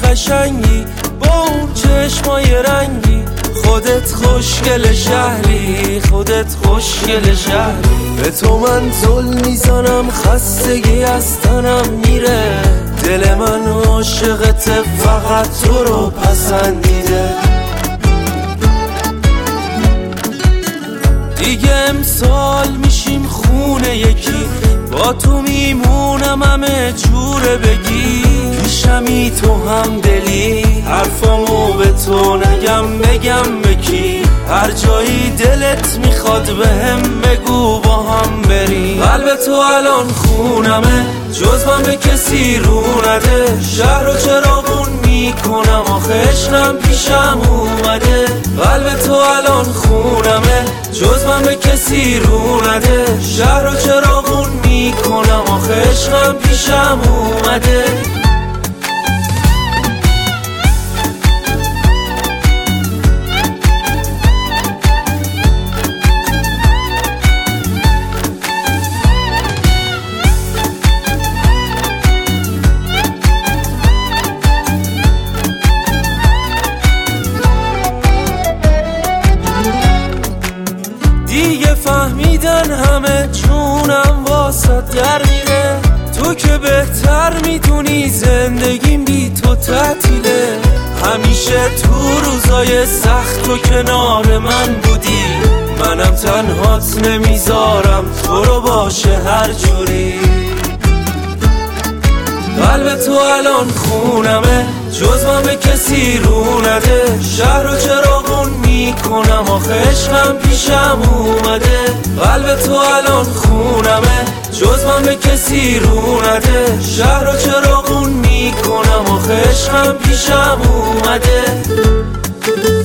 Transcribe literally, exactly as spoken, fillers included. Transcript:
قشنگی با اون چشمای رنگی، خودت خوشگل شهری، خودت خوشگل شهری. به تو من زل میزنم، خستگی از تنم میره، دل من عاشقت، فقط تو رو پسندیده. دیگه امسال میشیم خونه یکی، با تو میمونم همه جوره بگی، پیشمی تو هم دلی، حرفامو به تو نگم بگم بکی، هر جایی دلت میخواد به هم بگو با هم بریم. قلب تو الان خونمه، جز من به کسی رو نده، شهر رو چراغون میکنم آخه عشقم پیشم اومده. قلب تو الان خونمه، جز من به کسی رو نده، شهر رو چراغون میکنم آخه عشقم پیشم اومده. دیگه فهمیدن همه جونم واسه در میره، تو که بهتر میدونی زندگیم بی تو تعطیله. همیشه تو روزای سخت تو کنار من بودی، منم تنهات نمیذارم تو رو باشه هر جوری. قلب تو الان خونمه، جز من به کسی رو نده، شهر رو چراغون میکنم آخه عشقم پیشم اومده. قلب تو الان خونمه، جز من به کسی رو نده، شهر رو چراغون میکنم آخه عشقم پیشم اومده.